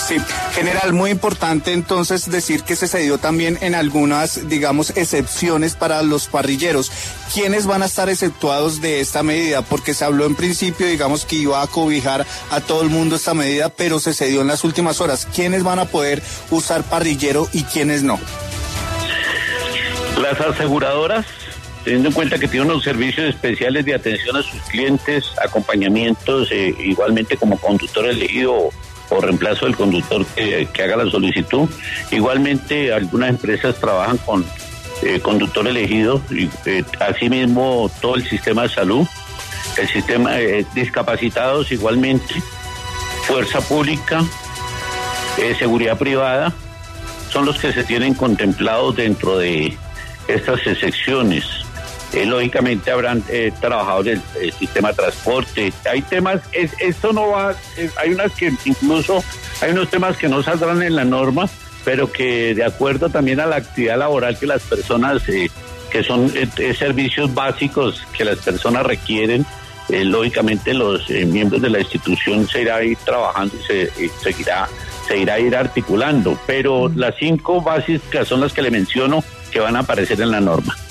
Sí, general, muy importante entonces decir que se cedió también en algunas, digamos, excepciones para los parrilleros. ¿Quiénes van a estar exceptuados de esta medida? Porque se habló en principio, digamos, que iba a cobijar a todo el mundo esta medida, pero se cedió en las últimas horas. ¿Quiénes van a poder usar parrillero y quiénes no? Las aseguradoras, teniendo en cuenta que tienen unos servicios especiales de atención a sus clientes, acompañamientos, igualmente como conductor elegido o reemplazo del conductor que haga la solicitud. Igualmente, algunas empresas trabajan con conductor elegido, y asimismo todo el sistema de salud, el sistema discapacitados igualmente, fuerza pública, seguridad privada, son los que se tienen contemplados dentro de estas excepciones. Lógicamente habrán trabajadores del sistema de transporte. Hay temas, esto no va, hay unos temas que no saldrán en la norma, pero que de acuerdo también a la actividad laboral que las personas, que son servicios básicos que las personas requieren, lógicamente los miembros de la institución se irá a ir trabajando y se irá a ir articulando, pero las 5 básicas son las que le menciono que van a aparecer en la norma.